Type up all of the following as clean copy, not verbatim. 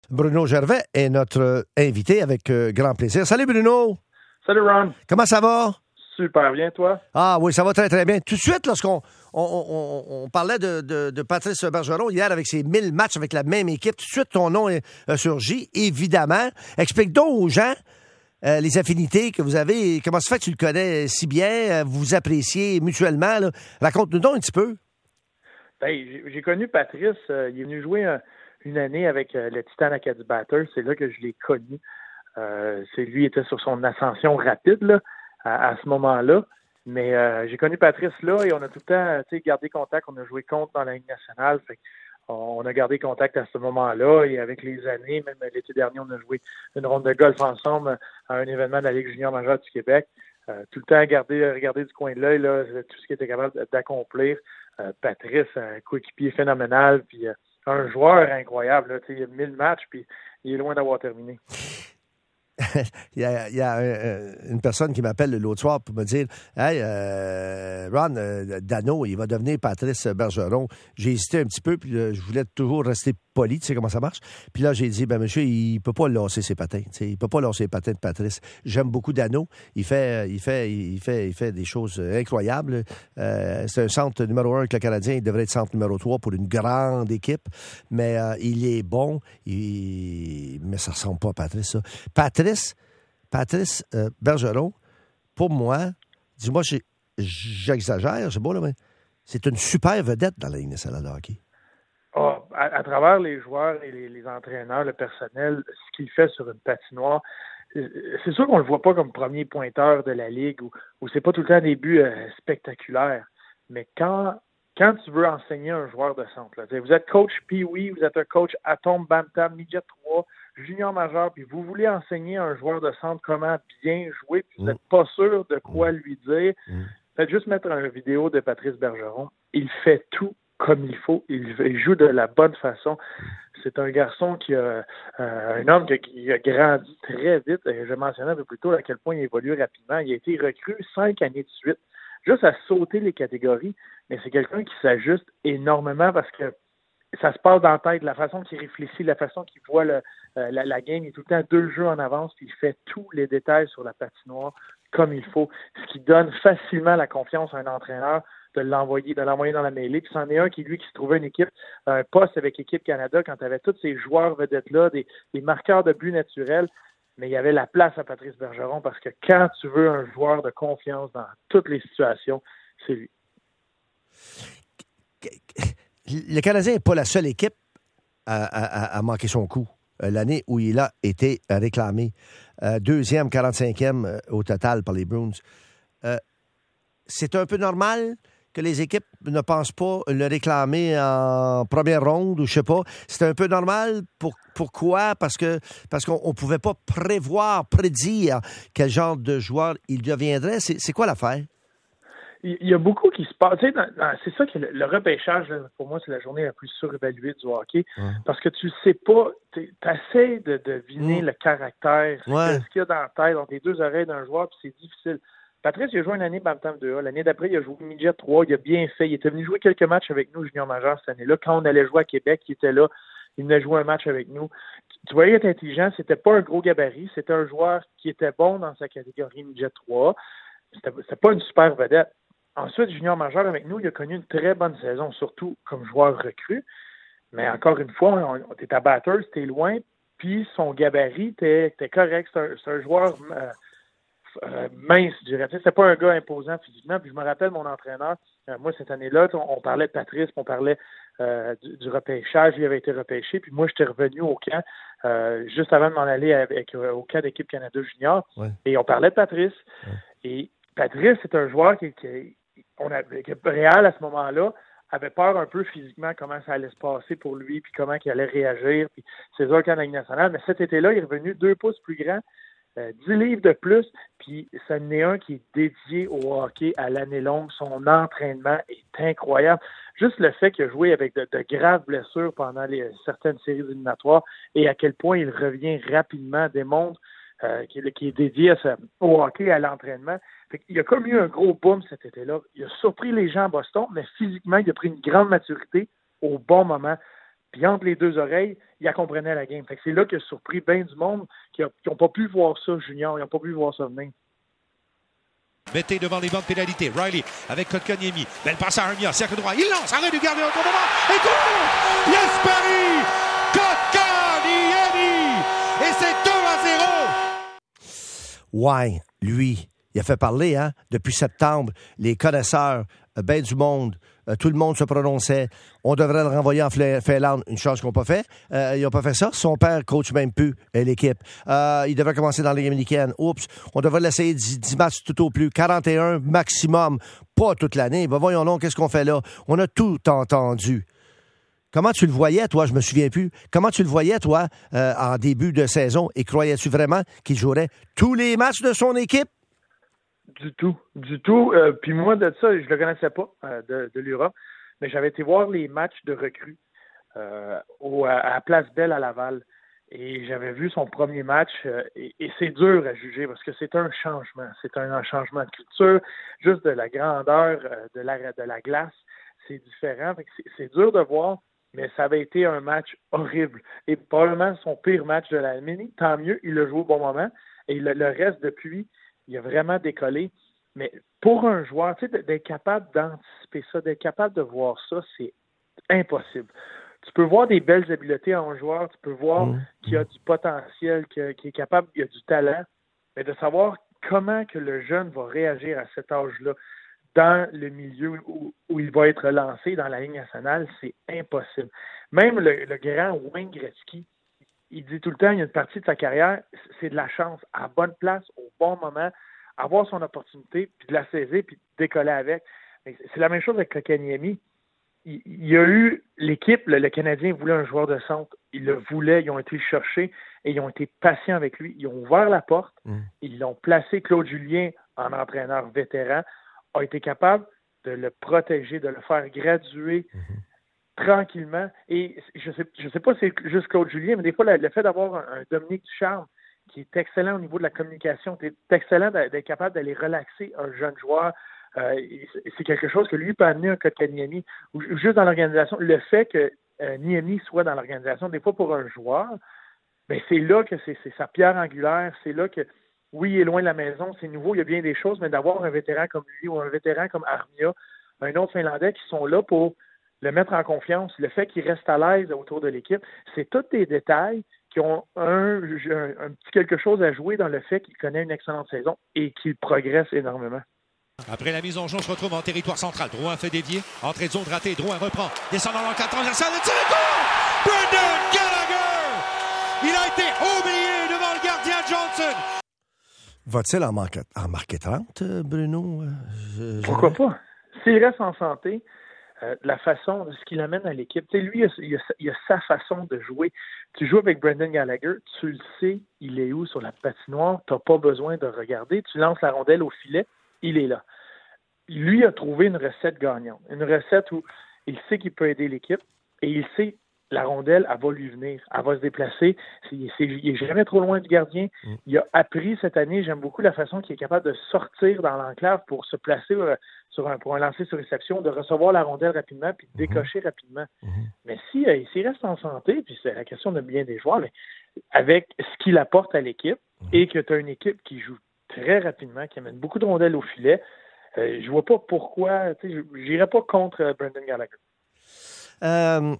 Bruno Gervais est notre invité avec grand plaisir. Salut Bruno! Salut Ron! Comment ça va? Super bien, toi? Ah oui, ça va très très bien. Tout de suite, lorsqu'on on parlait de Patrice Bergeron hier avec ses 1000 matchs avec la même équipe, tout de suite ton nom a surgi, évidemment. Explique donc aux gens les affinités que vous avez. Comment ça fait que tu le connais si bien? Vous vous appréciez mutuellement, là? Raconte-nous donc un petit peu. Ben, j'ai connu Patrice. Il est venu jouer une année avec le Titan Acadie Batters. C'est là que je l'ai connu. Lui était sur son ascension rapide là, à ce moment-là. Mais j'ai connu Patrice là et on a tout le temps gardé contact. On a joué contre dans la Ligue nationale. On a gardé contact à ce moment-là et avec les années, même l'été dernier, on a joué une ronde de golf ensemble à un événement de la Ligue junior majeure du Québec. Tout le temps regarder du coin de l'œil là, tout ce qu'il était capable d'accomplir. Patrice, un coéquipier phénoménal, puis un joueur incroyable. Là, il a 1000 matchs, puis il est loin d'avoir terminé. il y a une personne qui m'appelle l'autre soir pour me dire « Hey, Ron, Dano, il va devenir Patrice Bergeron. » J'ai hésité un petit peu, puis je voulais toujours rester poli, tu sais comment ça marche. Puis là, j'ai dit, ben monsieur, il peut pas lasser ses patins. Il peut pas lasser les patins de Patrice. J'aime beaucoup Dano. Il fait des choses incroyables. C'est un centre numéro 1 avec le Canadien. Il devrait être centre numéro 3 pour une grande équipe. Mais il est bon. Mais ça ressemble pas à Patrice, ça. Patrice Bergeron, pour moi, dis-moi, j'exagère, c'est beau, là, mais c'est une super vedette dans la Ligue nationale de hockey. À travers les joueurs et les entraîneurs, le personnel, ce qu'il fait sur une patinoire, c'est sûr qu'on le voit pas comme premier pointeur de la Ligue où c'est pas tout le temps des buts spectaculaires. Mais quand tu veux enseigner un joueur de centre, là, vous êtes coach Pee-Wee, vous êtes un coach Atom, Bantam, Midget 3, junior majeur, puis vous voulez enseigner à un joueur de centre comment bien jouer, puis vous n'êtes pas sûr de quoi lui dire, faites juste mettre une vidéo de Patrice Bergeron. Il fait tout comme il faut. Il joue de la bonne façon. C'est un garçon un homme qui a grandi très vite. Je mentionnais un peu plus tôt à quel point il évolue rapidement. Il a été recru 5 années de suite, juste à sauter les catégories. Mais c'est quelqu'un qui s'ajuste énormément parce que ça se passe dans la tête, la façon qu'il réfléchit, la façon qu'il voit la game. Il est tout le temps 2 jeux en avance, puis il fait tous les détails sur la patinoire comme il faut, ce qui donne facilement la confiance à un entraîneur de l'envoyer dans la mêlée. Puis c'en est un qui se trouvait une équipe, un poste avec Équipe Canada quand tu avais tous ces joueurs vedettes-là, des marqueurs de but naturels, mais il y avait la place à Patrice Bergeron parce que quand tu veux un joueur de confiance dans toutes les situations, c'est lui. Le Canadien n'est pas la seule équipe à manquer son coup. L'année où il a été réclamé. Deuxième, 45e au total par les Bruins. C'est un peu normal que les équipes ne pensent pas le réclamer en première ronde ou je sais pas. C'est un peu normal. Pourquoi? Parce qu'on ne pouvait pas prédire quel genre de joueur il deviendrait. C'est quoi l'affaire? Il y a beaucoup qui se passe. C'est ça que le repêchage, là, pour moi, c'est la journée la plus surévaluée du hockey. Ouais. Parce que tu sais pas, tu essaies de deviner le caractère, ce qu'il y a dans la tête, dans les deux oreilles d'un joueur, puis c'est difficile. Patrice, il a joué une année Bantam 2A. L'année d'après, il a joué Midget 3. Il a bien fait. Il était venu jouer quelques matchs avec nous, junior majeur, cette année-là. Quand on allait jouer à Québec, il était là. Il venait jouer un match avec nous. Tu voyais, il était intelligent. C'était pas un gros gabarit. C'était un joueur qui était bon dans sa catégorie Midget 3. C'était pas une super vedette. Ensuite, junior majeur avec nous, il a connu une très bonne saison, surtout comme joueur recru. Mais encore une fois, t'es à Batters, t'es loin, puis son gabarit, t'es correct. C'est un joueur mince, je dirais. C'était pas un gars imposant physiquement. Puis je me rappelle mon entraîneur, moi cette année-là, on parlait de Patrice, on parlait du repêchage, il avait été repêché. Puis moi, j'étais revenu au camp juste avant de m'en aller au camp d'équipe Canada Junior. Ouais. Et on parlait de Patrice. Ouais. Et Patrice, c'est un joueur que Réal, à ce moment-là, avait peur un peu physiquement comment ça allait se passer pour lui, puis comment il allait réagir, puis c'est sûr qu'en Ligue nationale. Mais cet été-là, il est revenu 2 pouces plus grand, 10 livres de plus, puis ça en est un qui est dédié au hockey à l'année longue. Son entraînement est incroyable. Juste le fait qu'il a joué avec de graves blessures pendant certaines séries éliminatoires et à quel point il revient rapidement démontre qu'il est dédié au hockey, à l'entraînement. Il a comme eu un gros boom cet été-là. Il a surpris les gens à Boston, mais physiquement, il a pris une grande maturité au bon moment. Puis entre les deux oreilles, il comprenait la game. Fait que c'est là qu'il a surpris bien du monde qui n'ont pas pu voir ça, junior. Ils n'ont pas pu voir ça venir. Mettez devant les bancs de pénalité. Riley avec Kotkaniemi. Belle passe à Armia. Cercle droit. Il lance. Arrêt du gardien au tournement. Et goal! Jesperi Kotkaniemi! Et c'est 2-0! Ouais, lui, il a fait parler, hein, depuis septembre. Les connaisseurs, ben du monde, tout le monde se prononçait. On devrait le renvoyer en Finlande. Une chose qu'ils n'ont pas fait. Ils n'ont pas fait ça. Son père coach même plus l'équipe. Il devrait commencer dans la Ligue américaine. Oups, on devrait l'essayer 10 matchs tout au plus. 41 maximum. Pas toute l'année. Ben voyons donc, qu'est-ce qu'on fait là? On a tout entendu. Comment tu le voyais, toi? Je me souviens plus. Comment tu le voyais, toi, en début de saison? Et croyais-tu vraiment qu'il jouerait tous les matchs de son équipe? Du tout. Puis moi, de ça, je le connaissais pas, de l'Europe, mais j'avais été voir les matchs de recrues à Place Belle à Laval. Et j'avais vu son premier match, et c'est dur à juger parce que c'est un changement. C'est un changement de culture, juste de la grandeur de la glace. C'est différent. Fait que c'est dur de voir, mais ça avait été un match horrible. Et probablement son pire match de la mini. Tant mieux, il a joué au bon moment. Et le reste depuis, il a vraiment décollé. Mais pour un joueur, tu sais, d'être capable d'anticiper ça, d'être capable de voir ça, c'est impossible. Tu peux voir des belles habiletés en joueur, tu peux voir qu'il a du potentiel, qu'il est capable, il a du talent, mais de savoir comment que le jeune va réagir à cet âge-là dans le milieu où il va être lancé dans la Ligue nationale, c'est impossible. Même le grand Wayne Gretzky, il dit tout le temps, il y a une partie de sa carrière, c'est de la chance, à bonne place, au bon moment, avoir son opportunité, puis de la saisir, puis de décoller avec. C'est la même chose avec Kotkaniemi. Il y a eu l'équipe, le Canadien voulait un joueur de centre. Ils le voulaient, ils ont été le chercher et ils ont été patients avec lui. Ils ont ouvert la porte, ils l'ont placé, Claude Julien, en entraîneur vétéran, a été capable de le protéger, de le faire graduer tranquillement. Et je sais pas si c'est juste Claude Julien, mais des fois, le fait d'avoir un Dominique Ducharme qui est excellent au niveau de la communication, qui est excellent d'être capable d'aller relaxer un jeune joueur, c'est quelque chose que lui peut amener un Kotkaniemi, ou juste dans l'organisation. Le fait que Niemi soit dans l'organisation, des fois pour un joueur, ben c'est là que c'est sa pierre angulaire, c'est là que, oui, il est loin de la maison, c'est nouveau, il y a bien des choses, mais d'avoir un vétéran comme lui ou un vétéran comme Armia, un autre Finlandais qui sont là pour le mettre en confiance, le fait qu'il reste à l'aise autour de l'équipe, c'est tous des détails qui ont un petit quelque chose à jouer dans le fait qu'il connaît une excellente saison et qu'il progresse énormément. Après la mise en jeu, on se retrouve en territoire central. Drouin fait dévier. Entrée de zone ratée. Drouin reprend. Descend dans l'encadre transversal. Le tir est goal! Brendan Gallagher! Il a été oublié devant le gardien Johnson. Va-t-il en marquer 30, Bruno? Pourquoi pas? S'il reste en santé, la façon, ce qu'il amène à l'équipe, tu sais, lui, il a sa façon de jouer. Tu joues avec Brendan Gallagher, tu le sais, il est où sur la patinoire, tu n'as pas besoin de regarder, tu lances la rondelle au filet, il est là. Lui a trouvé une recette gagnante, une recette où il sait qu'il peut aider l'équipe et il sait la rondelle, elle va lui venir, elle va se déplacer. Il n'est jamais trop loin du gardien. Il a appris cette année, j'aime beaucoup la façon qu'il est capable de sortir dans l'enclave pour se placer pour un lancer sur réception, de recevoir la rondelle rapidement puis de décocher rapidement. Mais s'il reste en santé, puis c'est la question de bien des joueurs, mais avec ce qu'il apporte à l'équipe et que tu as une équipe qui joue très rapidement, qui amène beaucoup de rondelles au filet, je vois pas pourquoi, je n'irais pas contre Brendan Gallagher.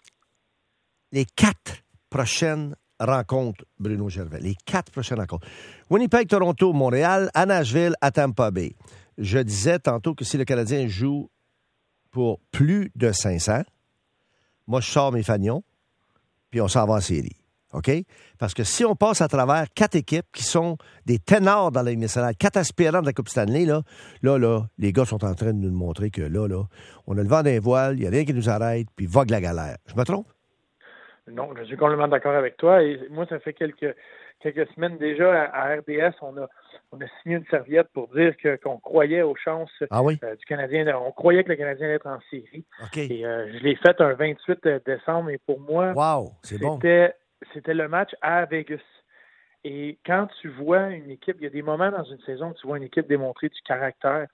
Les 4 prochaines rencontres, Bruno Gervais, les 4 prochaines rencontres. Winnipeg, Toronto, Montréal, à Nashville, à Tampa Bay. Je disais tantôt que si le Canadien joue pour plus de 500, moi, je sors mes fagnons, puis on s'en va en série. OK? Parce que si on passe à travers 4 équipes qui sont des ténors dans la Ligue nationale, 4 aspirants de la Coupe Stanley, là, les gars sont en train de nous montrer que là, on a le vent d'un voile, il n'y a rien qui nous arrête, puis vogue la galère. Je me trompe? Non, je suis complètement d'accord avec toi. Et moi, ça fait quelques semaines déjà à RDS, on a signé une serviette pour dire qu'on croyait aux chances du Canadien. On croyait que le Canadien allait être en série. Okay. Et je l'ai fait un 28 décembre. Et pour moi, c'était le match à Vegas. Et quand tu vois une équipe, il y a des moments dans une saison où tu vois une équipe démontrer du caractère,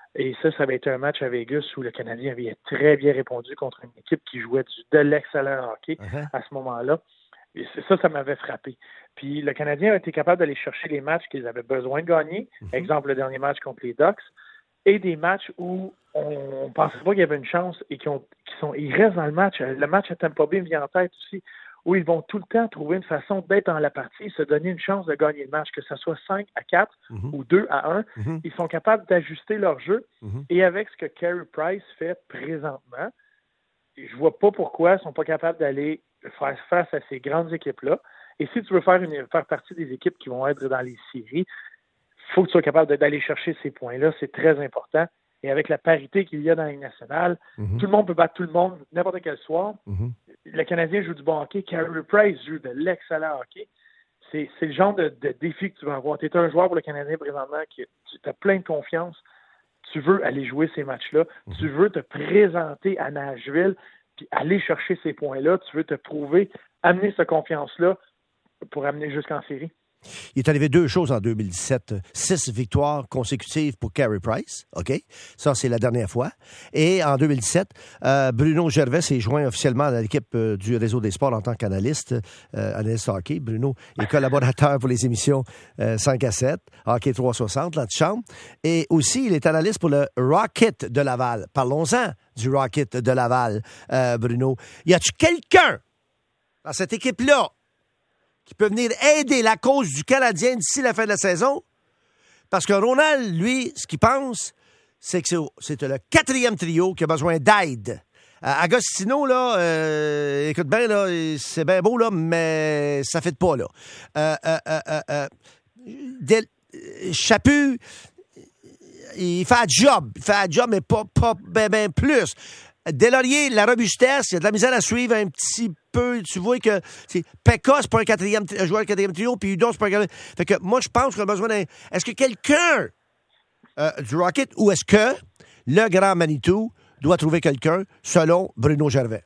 Et ça avait été un match à Vegas où le Canadien avait très bien répondu contre une équipe qui jouait de l'excellent hockey à ce moment-là. Et ça m'avait frappé. Puis le Canadien a été capable d'aller chercher les matchs qu'ils avaient besoin de gagner. Exemple, le dernier match contre les Ducks. Et des matchs où on ne pensait pas qu'il y avait une chance et ils restent dans le match. Le match à Tampa Bay me vient en tête aussi, où ils vont tout le temps trouver une façon d'être dans la partie et se donner une chance de gagner le match, que ce soit 5-4 ou 2-1. Ils sont capables d'ajuster leur jeu. Et avec ce que Carey Price fait présentement, je vois pas pourquoi ils sont pas capables d'aller faire face à ces grandes équipes-là. Et si tu veux faire partie des équipes qui vont être dans les séries, il faut que tu sois capable d'aller chercher ces points-là. C'est très important. Et avec la parité qu'il y a dans la Ligue nationale, tout le monde peut battre tout le monde n'importe quel soir. Le Canadien joue du bon hockey. Carey Price joue de l'excellent hockey. C'est le genre de défi que tu vas avoir. Tu es un joueur pour le Canadien présentement qui tu as plein de confiance. Tu veux aller jouer ces matchs-là. Tu veux te présenter à Nashville puis aller chercher ces points-là. Tu veux te prouver, amener cette confiance-là pour amener jusqu'en série. Il est arrivé 2 choses en 2017. 6 victoires consécutives pour Carey Price. OK? Ça, c'est la dernière fois. Et en 2017, Bruno Gervais s'est joint officiellement à l'équipe du Réseau des sports en tant qu'analyste, analyste hockey. Bruno est collaborateur pour les émissions 5 à 7, Hockey 360, l'antichambre. Et aussi, il est analyste pour le Rocket de Laval. Parlons-en du Rocket de Laval, Bruno. Y a-tu quelqu'un dans cette équipe-là qui peut venir aider la cause du Canadien d'ici la fin de la saison? Parce que Ronald, lui, ce qu'il pense, c'est que c'est le 4e trio qui a besoin d'aide. Agostino, là, écoute bien, là, c'est bien beau, là, mais ça ne fait pas, là. Chaput, il fait un job. Mais pas ben plus. Deslauriers, la robustesse, il y a de la misère à suivre un petit peu. Tu vois que Pekka, c'est pas un joueur de 4e trio, puis Udon, c'est pas un 4e. Fait que moi, je pense qu'on a besoin d'un. Est-ce que quelqu'un du Rocket ou est-ce que le grand Manitou doit trouver quelqu'un selon Bruno Gervais?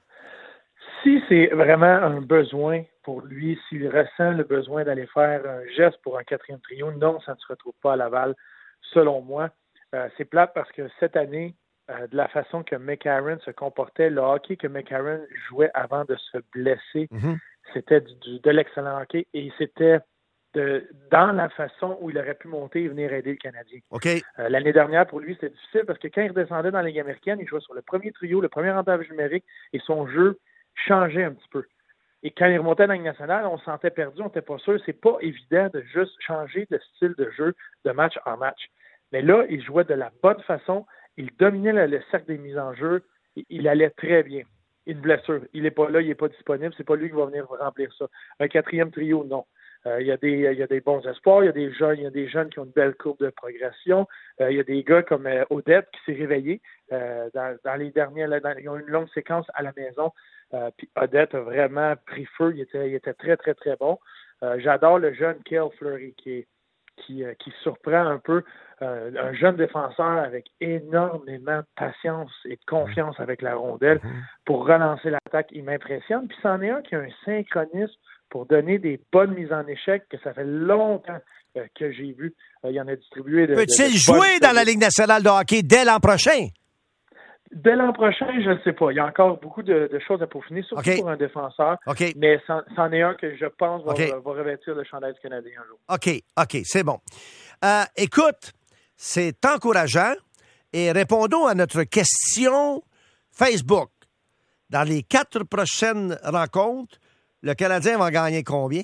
Si c'est vraiment un besoin pour lui, s'il ressent le besoin d'aller faire un geste pour un 4e trio, non, ça ne se retrouve pas à Laval, selon moi. C'est plate parce que cette année, de la façon que McCarron se comportait, le hockey que McCarron jouait avant de se blesser, c'était de l'excellent hockey et c'était dans la façon où il aurait pu monter et venir aider le Canadien. Okay. L'année dernière, pour lui, c'était difficile parce que quand il redescendait dans la Ligue américaine, il jouait sur le premier trio, le premier avantage numérique et son jeu changeait un petit peu. Et quand il remontait dans la Ligue nationale, on se sentait perdu, on n'était pas sûr. C'est pas évident de juste changer de style de jeu de match en match. Mais là, il jouait de la bonne façon. Il dominait le cercle des mises en jeu. Il allait très bien. Une blessure. Il n'est pas là, il n'est pas disponible. C'est pas lui qui va venir remplir ça. Un 4e trio, non. Il y a des bons espoirs. Il y a des jeunes qui ont une belle courbe de progression. Il y a des gars comme Odette qui s'est réveillé. Dans les derniers, ils ont une longue séquence à la maison. Puis Odette a vraiment pris feu. Il était très, très, très bon. J'adore le jeune Cale Fleury qui surprend un peu. Un jeune défenseur avec énormément de patience et de confiance avec la rondelle pour relancer l'attaque. Il m'impressionne. Puis c'en est un qui a un synchronisme pour donner des bonnes mises en échec que ça fait longtemps que j'ai vu. Il y en a distribué. Peut-il jouer dans la Ligue nationale de hockey dès l'an prochain? Dès l'an prochain, je ne sais pas. Il y a encore beaucoup de choses à peaufiner, surtout pour un défenseur. Mais c'en est un que je pense va revêtir le chandail du Canadien un jour. OK, c'est bon. Écoute, c'est encourageant. Et répondons à notre question Facebook. Dans les 4 prochaines rencontres, le Canadien va gagner combien?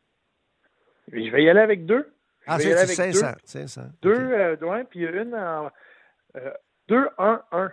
Je vais y aller avec 2. C'est 500. 2, puis une en 2-1-1.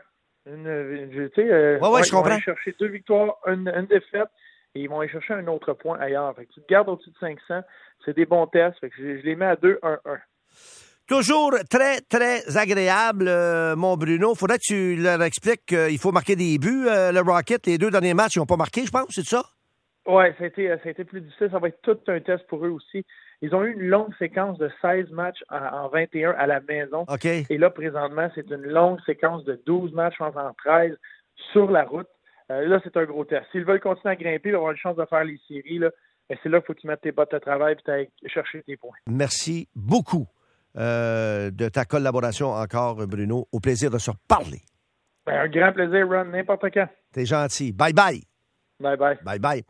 Je comprends. Ils vont aller chercher 2 victoires, une défaite, et ils vont aller chercher un autre point ailleurs. Fait que tu te gardes au-dessus de 500, c'est des bons tests. Fait que je les mets à 2-1-1. Toujours très, très agréable, mon Bruno. Faudrait que tu leur expliques qu'il faut marquer des buts. Le Rocket, les 2 derniers matchs, ils n'ont pas marqué, je pense, c'est ça? Oui, ça a été plus difficile. Ça va être tout un test pour eux aussi. Ils ont eu une longue séquence de 16 matchs en 21 à la maison. Et là, présentement, c'est une longue séquence de 12 matchs en 13 sur la route. Là, c'est un gros test. S'ils veulent continuer à grimper, ils vont avoir une chance de faire les séries. Là. Mais c'est là qu'il faut que tu mettes tes bottes de travail et tu ailles chercher tes points. Merci beaucoup, de ta collaboration encore, Bruno. Au plaisir de se reparler. Un grand plaisir, Ron, n'importe quand. T'es gentil. Bye-bye. Bye-bye. Bye-bye.